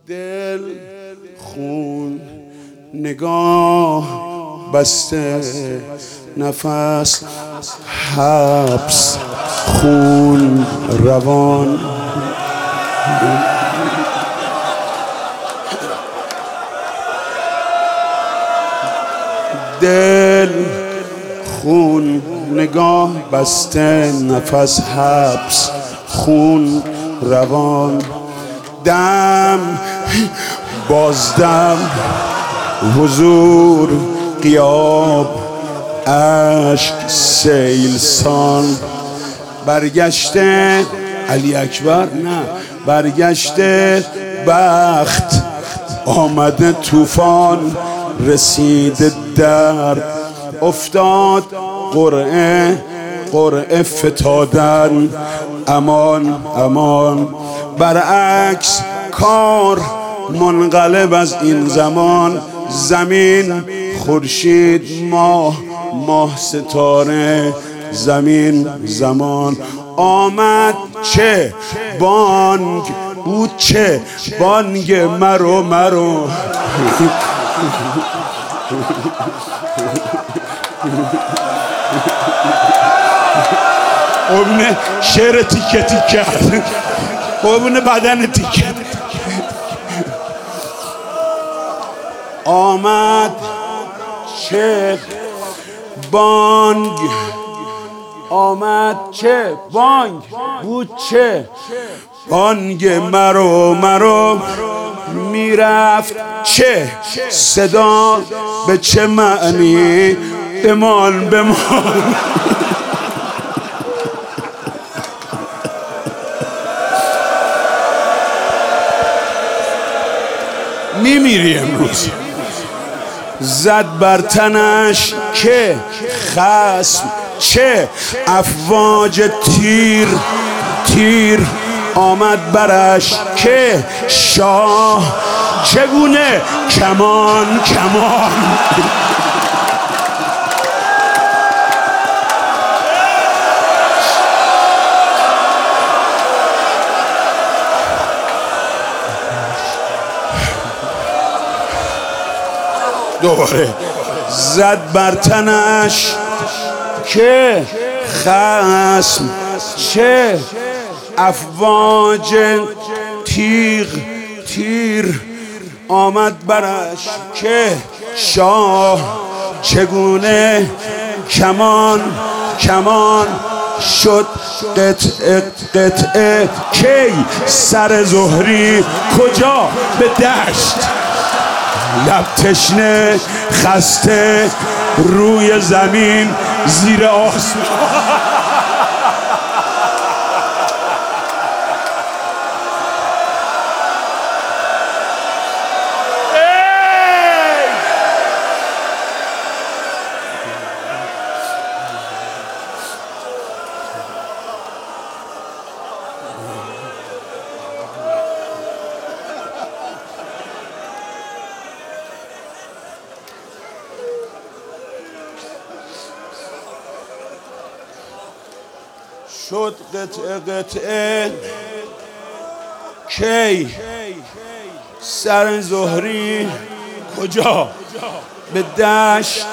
دل خون نگاه بسته، نفس حبس، خون روان. دل خون نگاه بسته، نفس حبس، خون روان. دم بازدم، حضور غیاب، اشک سیلسان. برگشته علی اکبر، نه برگشته بخت، آمده طوفان، رسیده درد، افتاد قرعه، قرعه فتادن، امان امان. برعکس کار منقلب از این زمان، زمین خورشید، ماه ماه ستاره، زمین زمان. آمد چه بانگ بود، چه بانگ مرو مرو. قبنه شعر تیکه تیکه، قبنه بدن تیکه. آمد چه بانگ، آمد چه بانگ بود، چه بانگ مرو مرو. میرفت چه صدا، به چه معنی، بمان بمان. میمیری امروز. زد بر تنش که خصم، چه افواج تیر تیر. آمد برش که شاه، چگونه کمان کمان. دوباره زد بر تنش که خصم، چه افواج تیغ تیر. آمد برش که شاه، چگونه کمان کمان. شد قطعه قطعه، کی سر زهری کجا به دشت. لب تشنه خسته روی زمین زیر آسمان. شد قطعه قطعه، کی سر زهری کجا به دشت.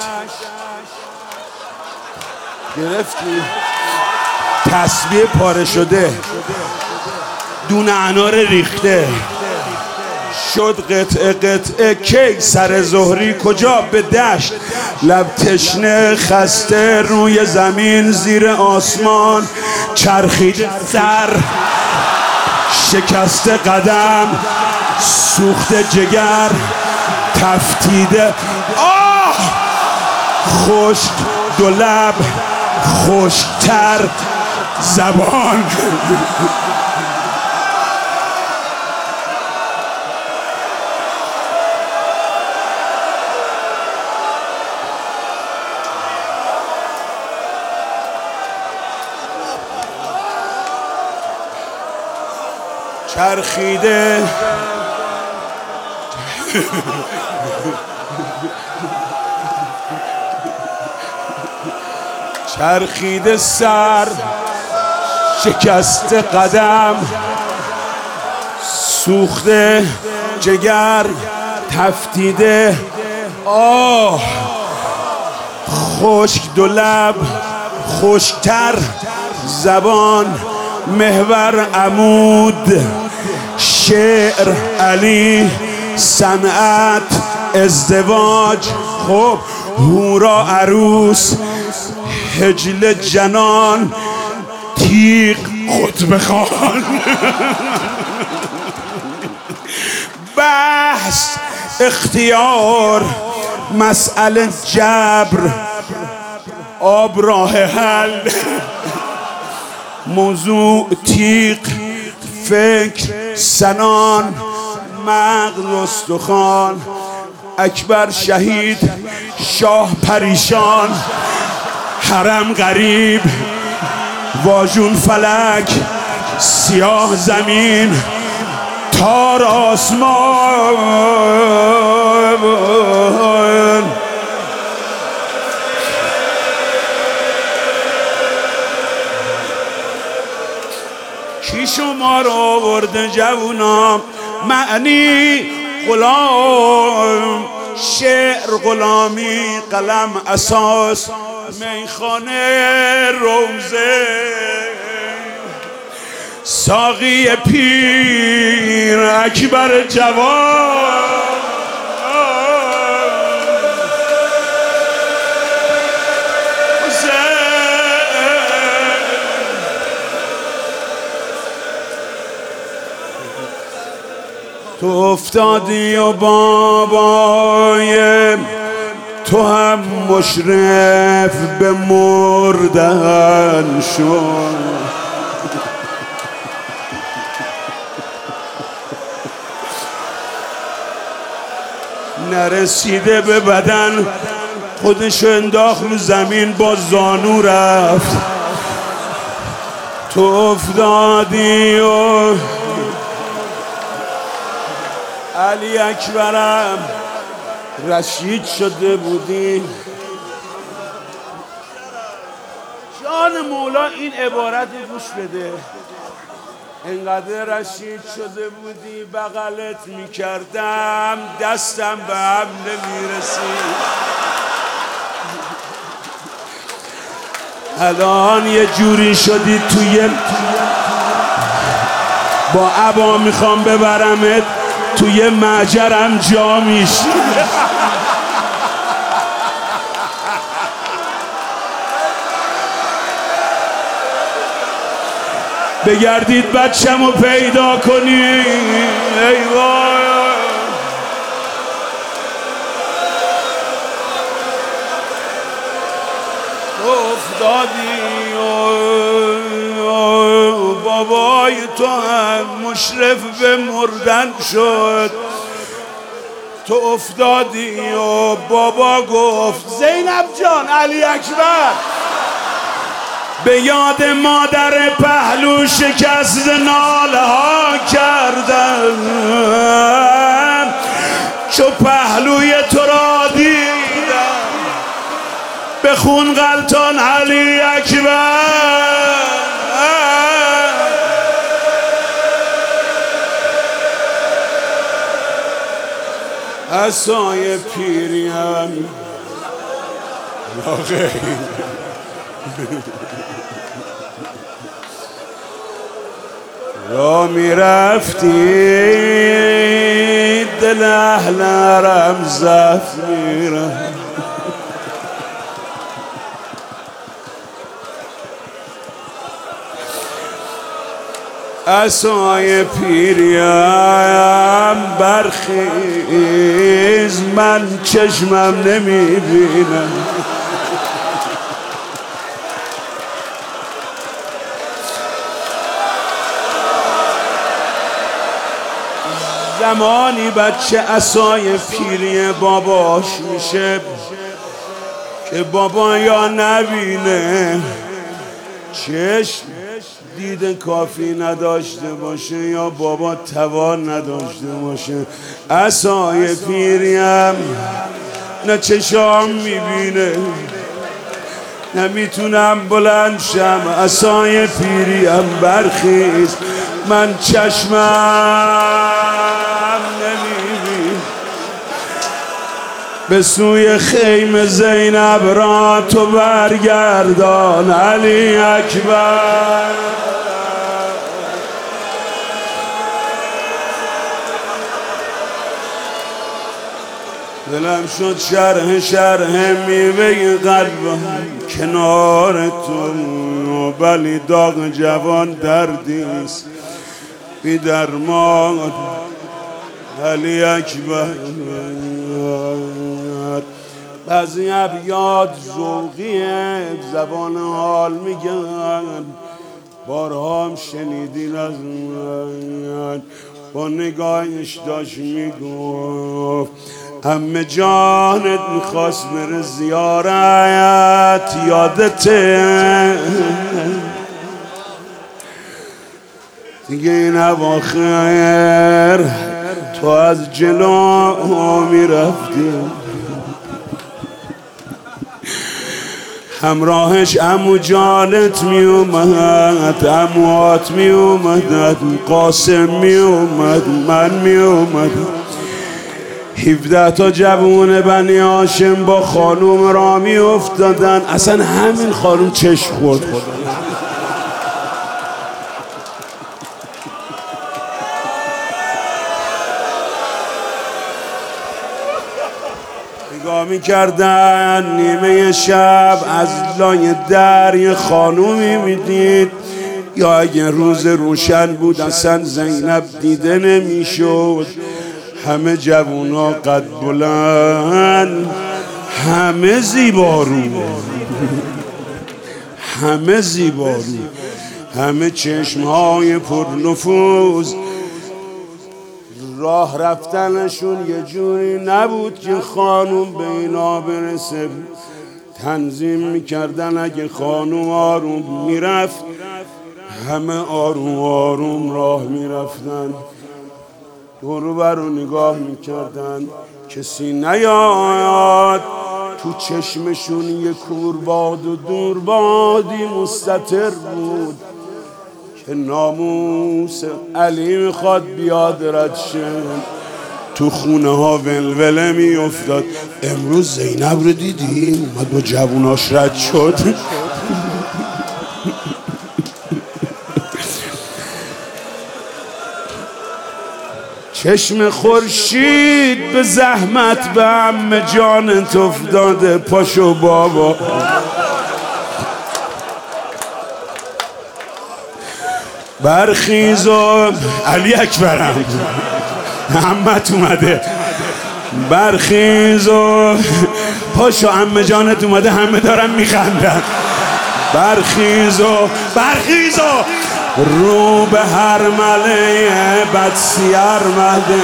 گرفتی تسبیح پاره شده، دون انار ریخته. شد قطعه قطعه، کی سر زهری کجا به دشت. لب تشنه خسته روی زمین زیر آسمان. چرخید سر، شکسته قدم، سوخته جگر، تفتیده آه. خشک دو لب، خشکتر زبان. چرخیده چرخیده سر، شکسته قدم، سوخته جگر تفتیده آه خشک دو لب خشکتر زبان محور عمود شعر علی صنعت ازدواج خب هورا عروس هجل جنان تیغ خطبه خان بحث اختیار مسئله جبر آب راه حل موضوع تیغ فکر سنان مغز استخوان اکبر شهید شاه پریشان حرم غریب واژون فلک سیاه زمین تار آسمان کی شما را آورده جوونا معنی غلام شعر غلامی قلم اساس میخانه روزه ساقی پیر اکبر جوان تو افتادی و بابای تو هم مشرف به مردن شد نرسیده به بدن خودشو انداخت رو زمین با زانو رفت تو افتادی و علی اکبرم رشید شده بودی جان مولا این عبارت گوش بده انقدر رشید شده بودی بغلت میکردم دستم به هم نمیرسید الان یه جوری شدی توی با عبا میخوام ببرمت توی معجرم جا میشی بگردید بچه‌مو پیدا کنی ای وای افتادی بابای تو هم مشرف به مردن شد تو افتادی و بابا گفت زینب جان علی اکبر به یاد مادر پهلو شکست ناله ها کردم چو پهلوی تو را دیدم به خون غلطان علی اکبر عصای پیریم را میرفتی دل اهل حرم زفیرم عصای پیریم برخیز من چشمم نمیبینم زمانی بچه عصای پیری باباش میشه که بابا یا نبینه چشم دید کافی نداشته باشه یا بابا توان نداشته باشه عصای پیریم نه چشام میبینه نمیتونم بلند شم عصای پیریم برخیز من چشمم به سوی خیمه زینب را تو برگردان علی اکبر. دلم شد شرح شرح میوه قلبم کنار تو، ولی داغ جوان دردیست بی درمان علی اکبر. بعضی ابیات ذوقیه زبان حال میگن، بارها هم شنیدین از من. با نگاهش داشت میگفت عمه جانت میخواست بره زیارت، یادته دیگه این اواخر تو از جلو میرفتی، همراهش عمو جانت میومد، عموات میومد، قاسم میومد، من میومد، 17 تا جوون بنی هاشم با خانوم را می افتادن. اصلا همین خانوم چشم خورد خدا. نگاه می کردن نیمه شب از لای در یه خانومی میدید، یا اگه روز روشن بود اصلا زینب دیده نمیشد. همه جوونا قد بلند، همه زیبارو، همه زیبارو، همه چشمهای پرنفوذ. راه رفتنشون یه جوری نبود که خانوم به اینا برسه. تنظیم میکردن اگه خانوم آروم میرفت همه آروم آروم راه میرفتن، دورو برو نگاه میکردن کسی نیاد. تو چشمشون یه کورباد و دوربادی مستتر بود که ناموس علی میخواد بیاد رد شه. تو خونه ها ولوله میافتاد. امروز زینب رو دیدیم اومد با جووناش رد شد. چشم خورشید به زحمت به عمه جانت افتاده، پاشو بابا برخیز و علی اکبرم عمت اومده، برخیز و پاشو عمه جانت اومده، همه دارن میخندن. برخیز و رو به هر مله بدسیر مده،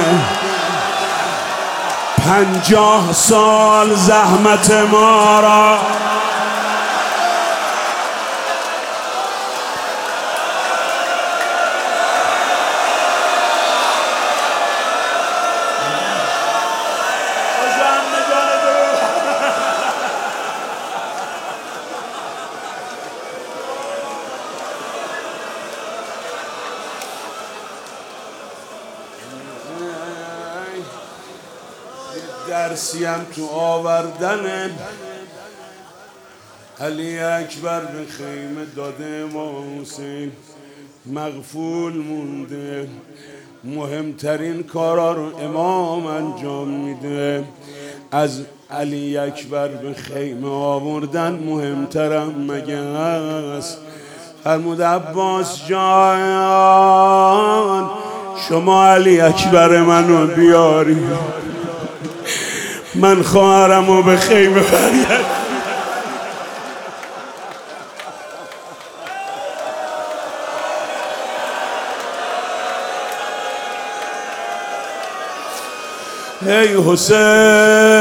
50 سال زحمت ما را درسیم تو آوردن علی اکبر به خیمه داده ما حسین مغفول مونده. مهمترین کارا رو امام انجام میده، از علی اکبر به خیمه آوردن مهمترم مگه هست؟ فرمود عباس جان شما علی اکبر منو بیاری، من خواهرمو به خیمه برگرد. ای حسین